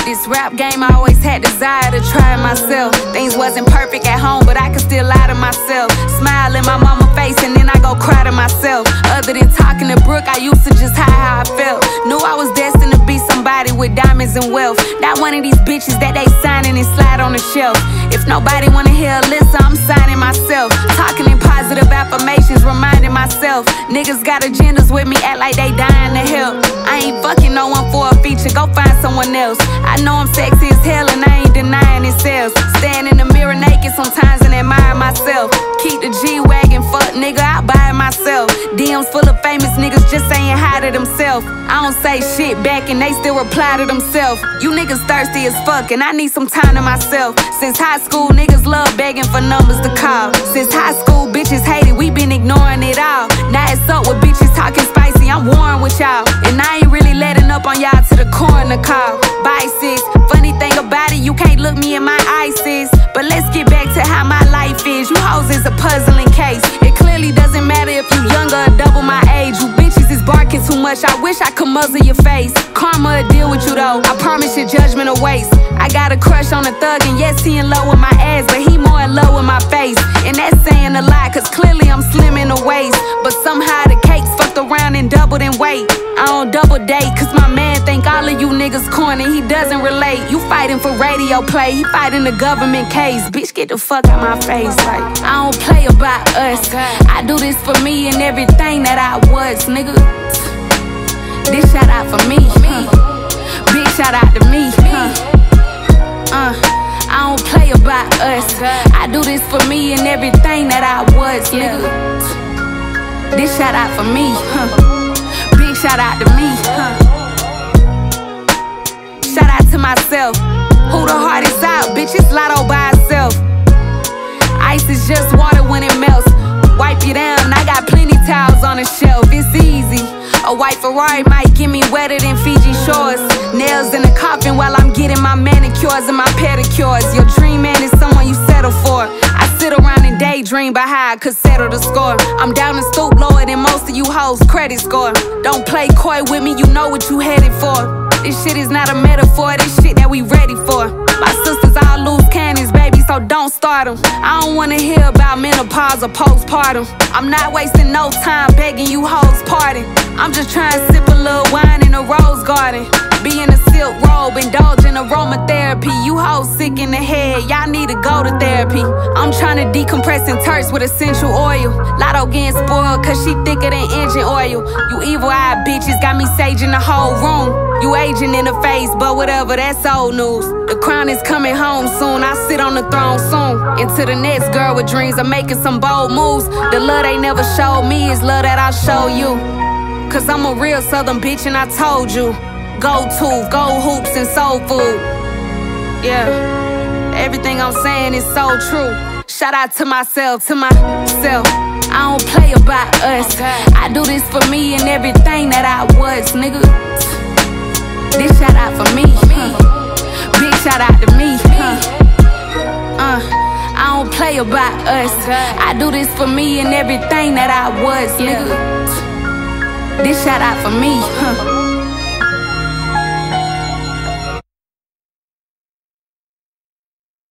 This rap game, I always had desire to try it myself. Things wasn't perfect at home, but I could still lie to myself. Smile in my mama's face and then I go cry to myself. Other than talking to Brooke, I used to just hide how I felt. Knew I was destined to be somebody with diamonds and wealth. Not one of these bitches that they signing and slide on the shelf. If nobody wanna hear Alyssa, I'm signing myself. Talking in positive affirmations, reminding myself. Niggas got agendas with me, act like they dying to help. I ain't fucking no one for a feature, go find someone else. I know I'm sexy as hell and I ain't denying it sells. Stand in the mirror naked sometimes and admire myself. Keep the G-Wagon, fuck nigga, I buy it myself. DMs full of famous niggas just saying hi to themselves. I don't say shit back and they still reply to themselves. You niggas thirsty as fuck and I need some time to myself. Since high school, niggas love begging for numbers to call. Since high school, bitches hate it, we been ignoring it all. Now it's up with bitches talking spicy, I'm warring with y'all. And I ain't really letting up on y'all to the coroner call. Bye sis, funny thing about it, you can't look me in my eyes sis. But let's get back to how my life is. You hoes is a puzzling case. It clearly doesn't matter if you younger or double my age. You bitches is barking too much, I wish I could muzzle your face. Karma will deal with you though, I promise your judgment will waste. I got a crush on a thug and yes he in love with my ass, but he more in love with my face. And that's saying a lot, cause clearly I'm slim in the waist. But somehow the cakes fucked around and doubled in weight. I don't double date, cause my man think all of you niggas corny, he doesn't relate. You fighting for radio play, he fighting the government case. Bitch, get the fuck out my face. Like, I don't play about us, I do this for me and everything that I was, nigga. This shout out for me, big shout out to me, I don't play about us, I do this for me and everything that I was, nigga. This shout out for me, big shout out to me, Shout out to myself, who the hardest out, bitch, it's Lotto by itself. Ice is just water when it melts. Wipe you down, I got plenty towels on the shelf, it's easy. A white Ferrari might get me wetter than Fiji shores. Nails in the coffin while I'm getting my manicures and my pedicures. Your dream man is someone you settle for. I sit around and daydream about how I could settle the score. I'm down and stoop lower than most of you hoes' credit score. Don't play coy with me, you know what you headed for. This shit is not a metaphor, this shit that we ready for. My sisters all loose cannons, baby, so don't start them. I don't wanna hear about menopause or postpartum. I'm not wasting no time begging you hoes pardon. I'm just trying to sip a little wine in a rose garden. Be in a silk robe, indulge in aromatherapy. You hoes sick in the head, y'all need to go to therapy. I'm trying to decompress and terse with essential oil. Lotto getting spoiled cause she thicker than engine oil. You evil-eyed bitches got me saging the whole room. You aging in the face, but whatever, that's old news. The crown is coming home soon, I sit on the throne soon. Into the next girl with dreams of making some bold moves. The love they never showed me is love that I'll show you. Cause I'm a real southern bitch and I told you. Gold tooth, gold hoops and soul food. Yeah, everything I'm saying is so true. Shout out to myself, I don't play about us, I do this for me and everything that I was, nigga. This shout out for me, big shout out to me, I don't play about us, I do this for me and everything that I was, nigga. This shout out for me,